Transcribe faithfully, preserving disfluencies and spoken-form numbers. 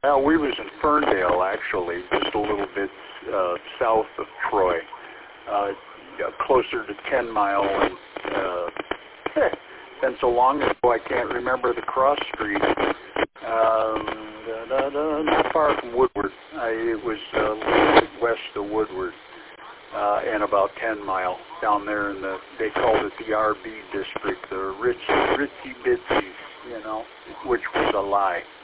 Well, we was in Ferndale, actually, just a little bit uh, south of Troy, uh, closer to ten mile. And uh, it's been so long ago, I can't remember the cross street. Um, da, da, da, not far from Woodward. I, it was uh, a little bit west of Woodward, uh, and about ten mile down there in the, they called it the R B district, the Rich, Ritzy Bitsy, you know, which was a lie.